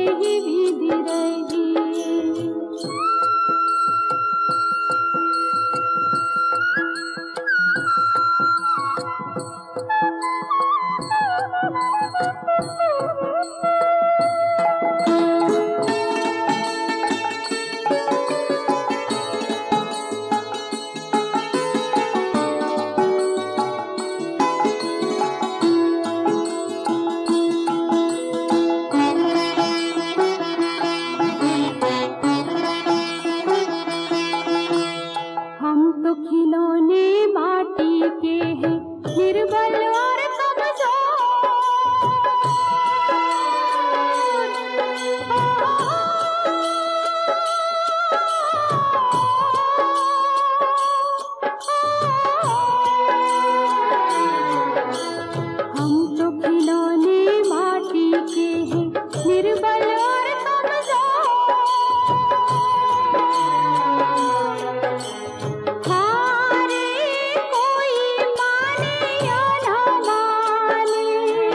जेहि विधि रही। हम तो खिलौने माटी के हैं, निर्बल और कमजोर। हम तो खिलौने माटी के हैं, निर्बल और कमजोर। हारे कोई माने या ना माने,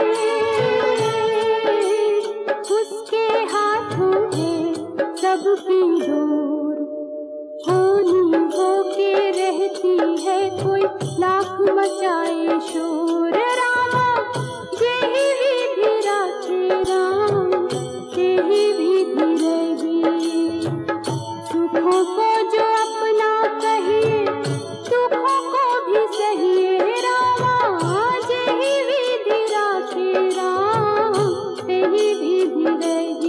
उसके हाथों है सबकी डोर। होनी होके रहती है कोई लाख मचाए शोर। रामा जेहि विधि राखे राम, तेहि विधि रही। सुखों को जो अपना कहिए, दुखों को भी सहिए। रामा जेहि विधि राखे राम, तेहि विधि रही।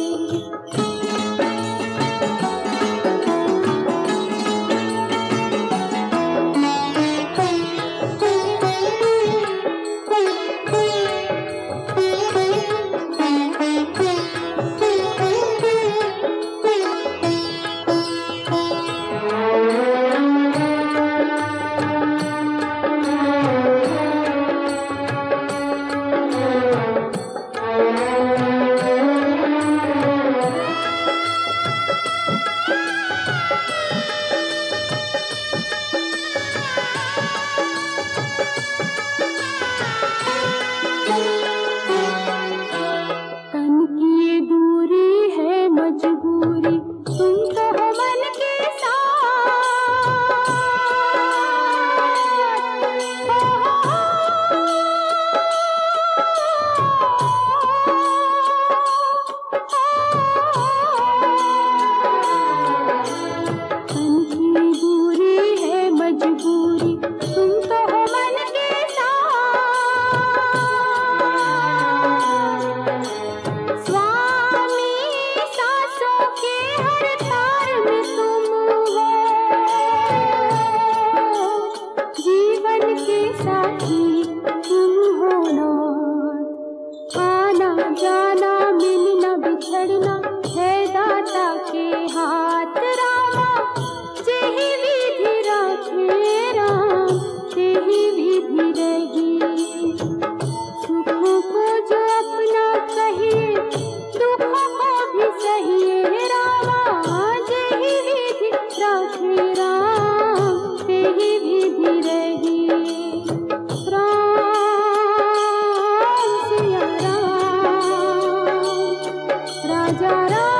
तन की ये दूरी है मजबूरी, तुम तो हो मन के साथ। तन की दूरी है मजबूरी, तुम तो हो मन के साथ। स्वामी सांसों के हर तार में तुम हो, जीवन के साथी तुम हो नाथ। आना जाना मिलना बिछड़ना है दाता के हाथ। रामा जेहि विधि राखे राम, तेहि विधि रही। सुखों को जो अपना कहिए, दुखों को भी सहिए। रामा जेहि विधि राखे राम, तेहि विधि रही। राम सिया राम, राजा राम।